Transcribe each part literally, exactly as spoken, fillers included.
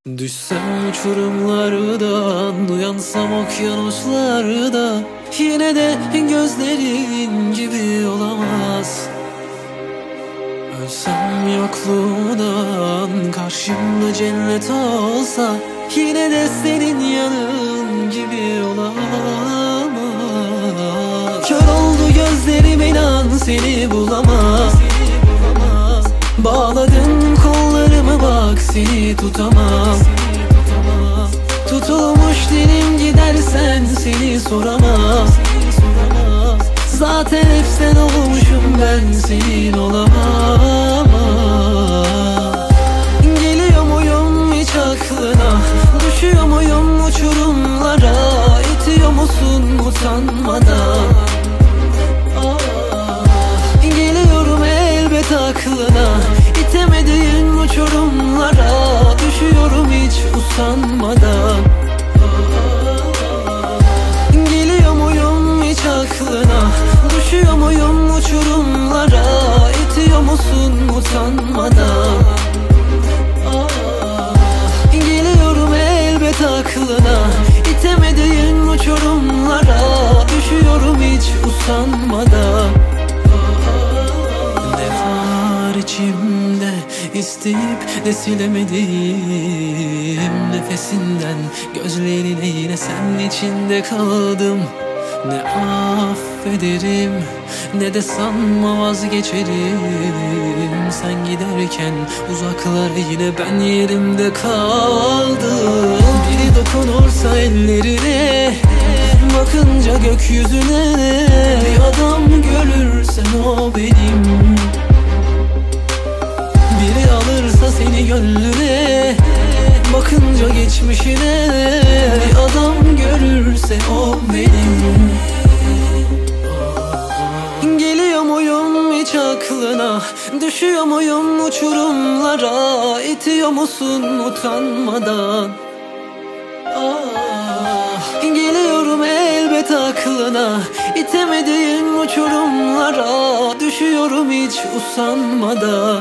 Düşsem uçurumlardan, uyansam okyanuslarda, yine de gözlerin gibi olamaz. Ölsem yokluğundan, karşımda cennet olsa, yine de senin yanın gibi olamaz. Kör oldu gözlerim, inan seni bulamaz. Bağladın kollarımı, bak seni tutamam. Tutulmuş dilim, gidersen seni soramam. Zaten hep sen olmuşum, ben senin olamam. Geliyor muyum hiç aklına, düşüyor muyum uçurumlara, itiyor musun utanmadan? Geliyorum elbet aklına, itemediğin uçurumlara, düşüyorum hiç usanmadan. Geliyor muyum hiç aklına, düşüyor muyum uçurumlara, itiyor musun utanmadan? Geliyorum elbet aklına, itemediğin uçurumlara, düşüyorum hiç usanmadan. Ne var içimde isteyip de silemediğim, nefesinden gözlerine yine sen içinde kaldım. Ne affederim ne de sanma vazgeçerim, sen giderken uzaklara yine ben yerimde kaldım. Biri dokunursa ellerine, bakınca gökyüzüne, bir adam görürsen o benim. Biri alırsa seni gönlüne, bakınca geçmişine, bir adam görürse o benim. Geliyor muyum hiç aklına, düşüyor muyum uçurumlara, itiyor musun utanmadan? Ah, geliyorum elbet aklına, itemediğin uçurumlara, düşüyorum hiç usanmadan.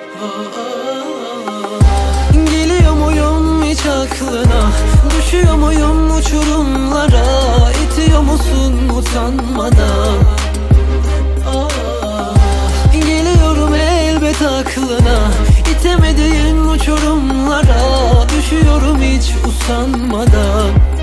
Geliyor muyum hiç aklına, düşüyor muyum uçurumlara, itiyor musun utanmadan? Geliyorum elbet aklına, itemediğin uçurumlara, düşüyorum hiç usanmadan.